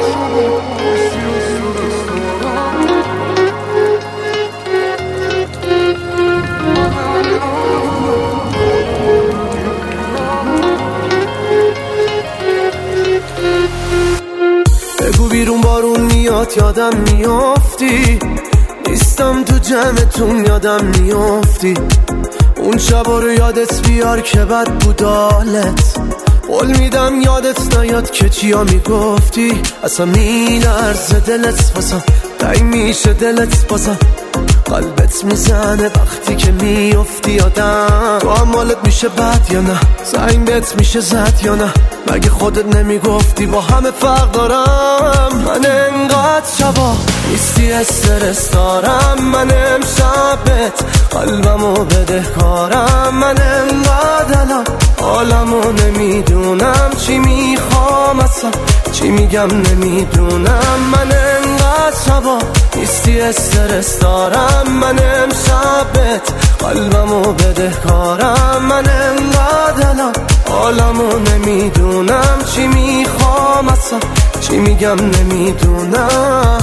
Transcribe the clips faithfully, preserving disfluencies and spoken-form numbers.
بگو بیرون بارون میاد یادم میافتی، نیستم تو جمعتون یادم میافتی. اون شبا رو یادت بیار که بد بود حالت، قول میدم یادت نیاد که چیا میگفتی. اصلا میلرزه دلت واسم، تنگ میشه دلت بازم، قلبت میزنه وقتی که میافتی یادم. تو هم حالت میشه بد یا نه؟ زنگ بهت میشه زد یا نه؟ مگه خودت نمیگفتی با همه فرق دارم؟ من انقدر شبا نیستی استرس دارم، من امشبت قلبمو بدهکارم. من انقدر الان حالمو نمیدونم، چی میخوام اصلا چی میگم نمیدونم. من انقدر شبا نیستی استرس دارم، من امشبت قلبمو بدهکارم. من انقدر الان حالمو نمیدونم، چی میخوام اصلا چی میگم نمیدونم.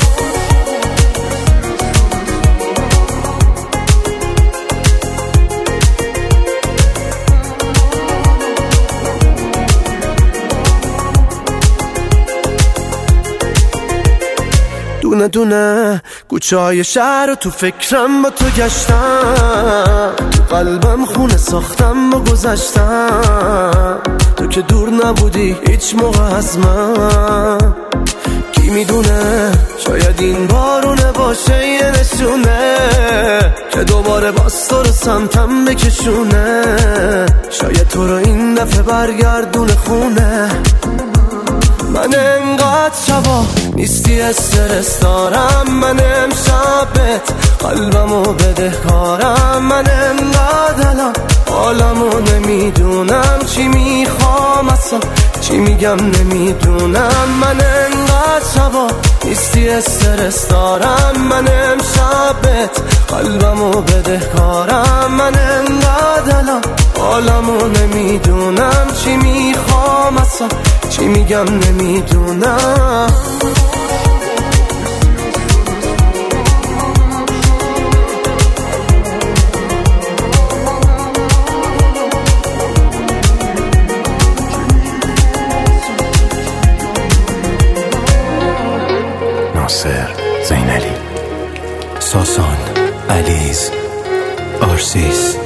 دونه دونه کوچه های شهر رو تو فکرم با تو گشتم، تو قلبم خونه ساختم با گذشتم. تو که دور نبودی هیچ موقع از من، کی میدونه شاید این بارونه باشه یه نشونه که دوباره باز تو رو سمتم بکشونه. شاید تو رو این دفعه برگردونه خونه. من انقدر شبا نیستی استرس دارم، من امشبت قلبمو بدهکارم. من انقدر الان حالمو نمیدونم، چی میخوام اصلا چی میگم نمیدونم. من انقدر شبا نیستی استرس دارم، من امشبت قلبمو بدهکارم. من انقدر الان حالمو نمیدونم، چی میخوام اصلا چی میگم نمیدونم. ناصر زینلی، ساسان علیز، آرسیس